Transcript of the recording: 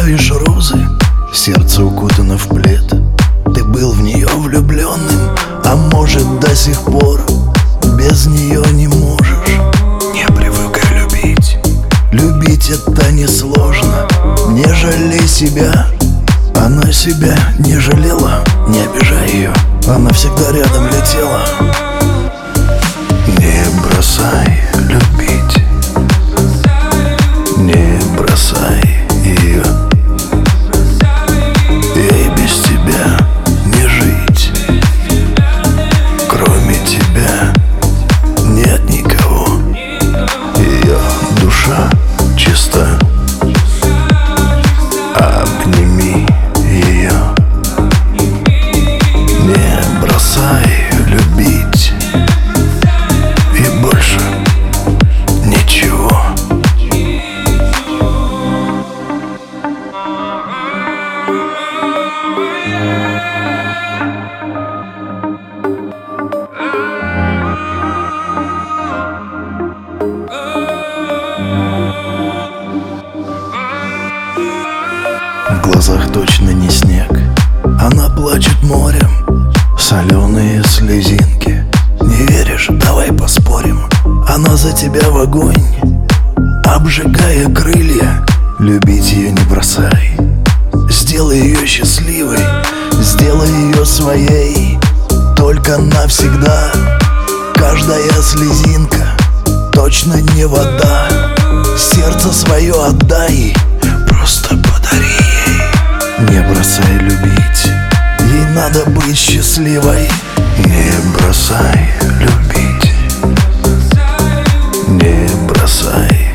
ставишь розы, сердце укутано в плед. Ты был в нее влюбленным, а может до сих пор без нее не можешь. Не привыкай любить, любить это несложно. Не жалей себя, она себя не жалела. Не обижай ее, она всегда рядом летела. Не бросай любить, не бросай ее. Ей без тебя не жить, кроме тебя нет никого. Ее душа чиста, обними ее. Не бросай любить, и больше ничего. В глазах точно не снег, она плачет морем, соленые слезинки. Не веришь? Давай поспорим. Она за тебя в огонь, обжигая крылья. Любить ее не бросай, сделай ее счастливой, сделай ее своей, только навсегда. Каждая слезинка точно не вода. Сердце свое отдай, просто подари ей. Не бросай любить, ей надо быть счастливой. Не бросай любить, не бросай.